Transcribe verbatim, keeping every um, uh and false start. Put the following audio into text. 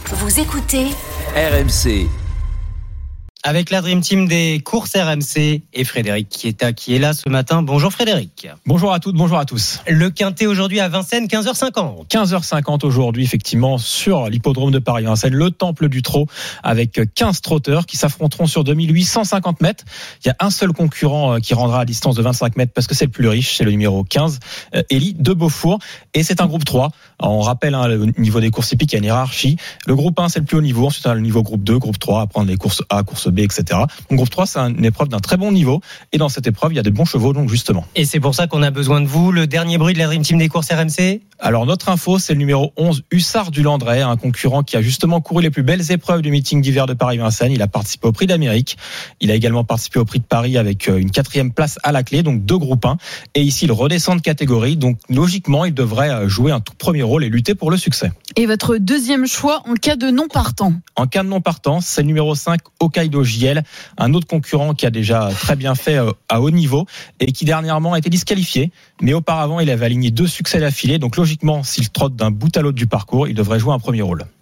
Vous écoutez R M C. Avec la Dream Team des courses R M C et Frédéric Chieta qui est là ce matin. Bonjour Frédéric. Bonjour à toutes, bonjour à tous. Le Quintet aujourd'hui à Vincennes, quinze heures cinquante. quinze heures cinquante aujourd'hui, effectivement, sur l'hippodrome de Paris-Vincennes, le Temple du Trot, avec quinze trotteurs qui s'affronteront sur deux mille huit cent cinquante mètres. Il y a un seul concurrent qui rendra à distance de vingt-cinq mètres parce que c'est le plus riche, c'est le numéro quinze, Élie de Beaufour. Et c'est un groupe trois. On rappelle hein, le niveau des courses hippiques, il y a une hiérarchie. Le groupe un, c'est le plus haut niveau. Ensuite, on a le niveau groupe deux, groupe trois, à prendre les courses A, course B, et cetera. Donc, groupe trois, c'est une épreuve d'un très bon niveau. Et dans cette épreuve, il y a des bons chevaux, donc justement. Et c'est pour ça qu'on a besoin de vous. Le dernier bruit de la Dream Team des courses R M C. Alors, notre info, c'est le numéro onze, Hussard du Landrais, un concurrent qui a justement couru les plus belles épreuves du meeting d'hiver de Paris-Vincennes. Il a participé au Prix d'Amérique. Il a également participé au Prix de Paris avec une quatrième place à la clé, donc deux groupes un. Et ici, il redescend de catégorie. Donc, logiquement, il devrait jouer un tout premier rôle et lutter pour le succès. Et votre deuxième choix en cas de non partant? En cas de non partant, c'est le numéro cinq, Hokkaido J L, un autre concurrent qui a déjà très bien fait à haut niveau et qui dernièrement a été disqualifié. Mais auparavant, il avait aligné deux succès d'affilée. Donc logiquement, s'il trotte d'un bout à l'autre du parcours, il devrait jouer un premier rôle.